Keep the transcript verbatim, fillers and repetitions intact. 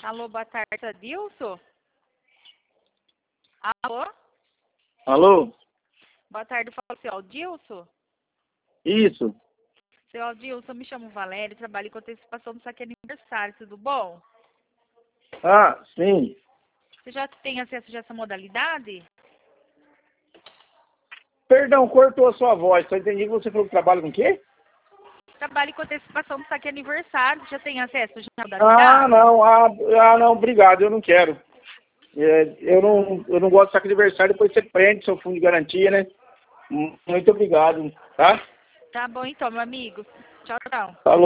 Alô, boa tarde, Adilson? Alô? Alô? Boa tarde, fala seu Adilson? Isso. Seu Adilson, eu me chamo Valéria, trabalho com antecipação do saque aniversário, tudo bom? Ah, sim. Você já tem acesso a essa modalidade? Perdão, cortou a sua voz. Só entendi que você falou que trabalha com o quê? Trabalho com antecipação do saque aniversário, você já tem acesso já à Ah, modalidade? não. Ah, ah, não, obrigado. Eu não quero. É, eu, não, eu não gosto de saque de aniversário, depois você prende seu fundo de garantia, né? Muito obrigado, tá? Tá bom então, meu amigo. Tchau, tchau. Falou.